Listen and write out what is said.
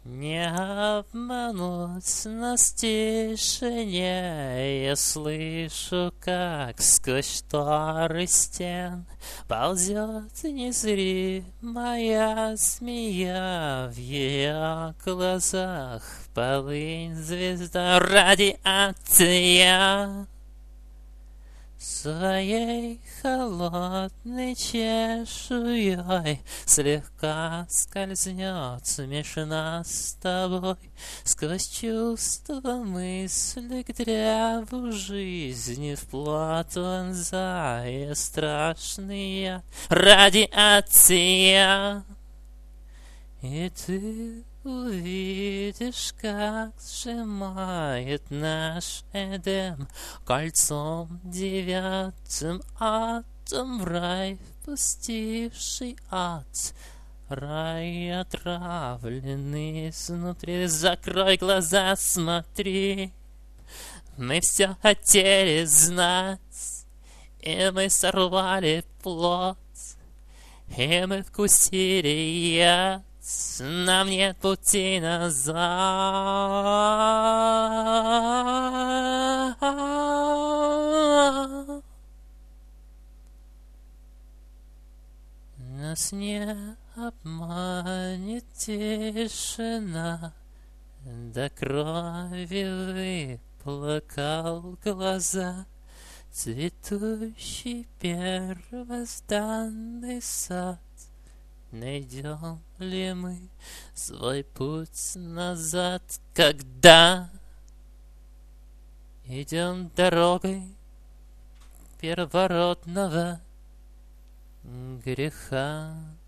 Не обмануть нас в тишине. Я слышу, как сквозь шторы стен ползет незримая змея. В ее глазах полынь звезда радиация. Своей холодной чешуей слегка скользнет меж нас с тобой сквозь чувства мысли к древу жизни вплоть вонзая страшный яд. Радиация. И ты увидишь, как сжимает наш Эдем кольцом девятым атом в рай впустивший ад. Рай отравленный изнутри. Закрой глаза, смотри. Мы все хотели знать, и мы сорвали плод, и мы вкусили яд. Нам нет пути назад. Нас не обманет тишина, до крови выплакал глаза цветущий первозданный сад. Найдем ли мы свой путь назад, когда идем дорогой первородного греха?